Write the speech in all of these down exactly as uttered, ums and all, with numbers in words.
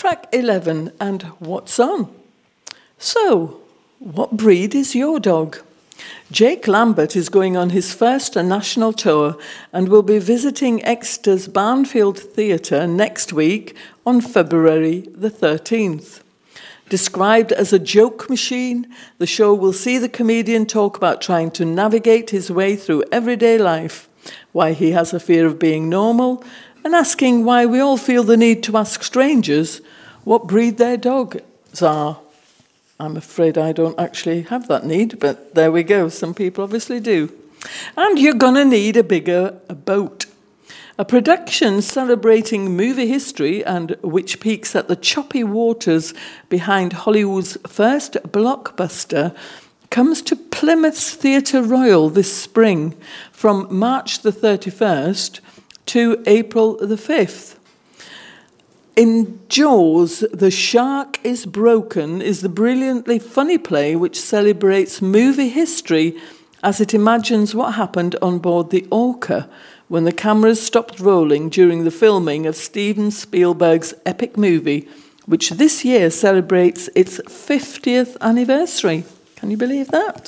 Track eleven and What's On? So, what breed is your dog? Jake Lambert is going on his first national tour and will be visiting Exeter's Barnfield Theatre next week on February the thirteenth. Described as a joke machine, the show will see the comedian talk about trying to navigate his way through everyday life, why he has a fear of being normal, and asking why we all feel the need to ask strangers what breed their dogs are. I'm afraid I don't actually have that need, but there we go. Some people obviously do. And you're going to need a bigger boat. A production celebrating movie history and which peaks at the choppy waters behind Hollywood's first blockbuster comes to Plymouth's Theatre Royal this spring from March the thirty-first to April the fifth. In Jaws, The Shark is Broken is the brilliantly funny play which celebrates movie history as it imagines what happened on board the Orca when the cameras stopped rolling during the filming of Steven Spielberg's epic movie, which this year celebrates its fiftieth anniversary. Can you believe that?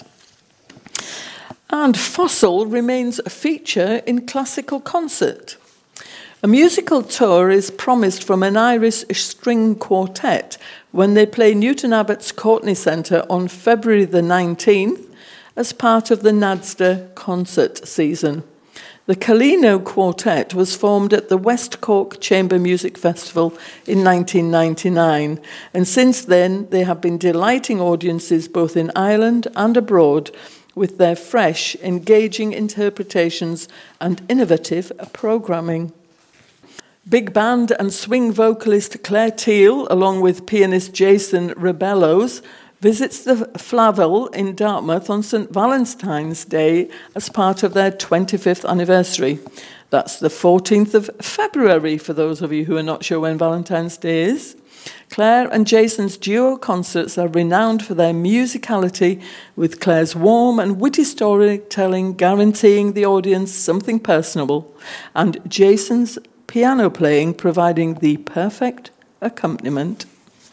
And Fossil remains a feature in classical concert. A musical tour is promised from an Irish string quartet when they play Newton Abbott's Courtney Centre on February the nineteenth as part of the NADSDA concert season. The Calino Quartet was formed at the West Cork Chamber Music Festival in nineteen ninety-nine, and since then they have been delighting audiences both in Ireland and abroad with their fresh, engaging interpretations and innovative programming. Big band and swing vocalist Claire Teal, along with pianist Jason Rebellos, visits the Flavel in Dartmouth on Saint Valentine's Day as part of their twenty-fifth anniversary. That's the fourteenth of February, for those of you who are not sure when Valentine's Day is. Claire and Jason's duo concerts are renowned for their musicality, with Claire's warm and witty storytelling guaranteeing the audience something personable, and Jason's piano playing providing the perfect accompaniment.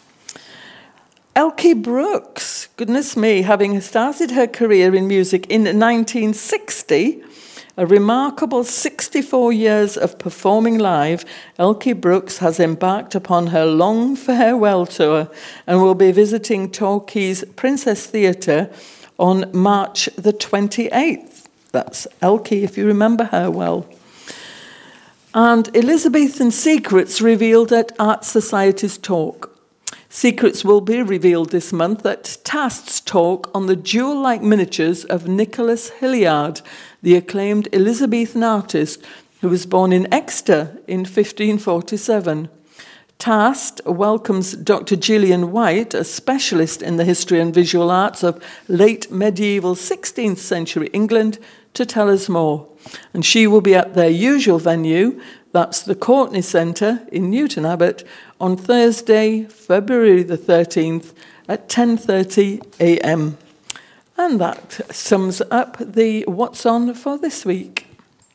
Elkie Brooks, goodness me, having started her career in music in nineteen sixty, a remarkable sixty-four years of performing live, Elkie Brooks has embarked upon her long farewell tour and will be visiting Torquay's Princess Theatre on March the twenty-eighth. That's Elkie, if you remember her well. And Elizabethan secrets revealed at Art Society's talk. Secrets will be revealed this month at Tast's talk on the jewel-like miniatures of Nicholas Hilliard, the acclaimed Elizabethan artist who was born in Exeter in fifteen forty-seven. Tast welcomes Doctor Gillian White, a specialist in the history and visual arts of late medieval sixteenth century England, to tell us more. And she will be at their usual venue, that's the Courtney Centre in Newton Abbot, on Thursday, February the thirteenth at ten thirty a m. And that sums up the What's On for this week.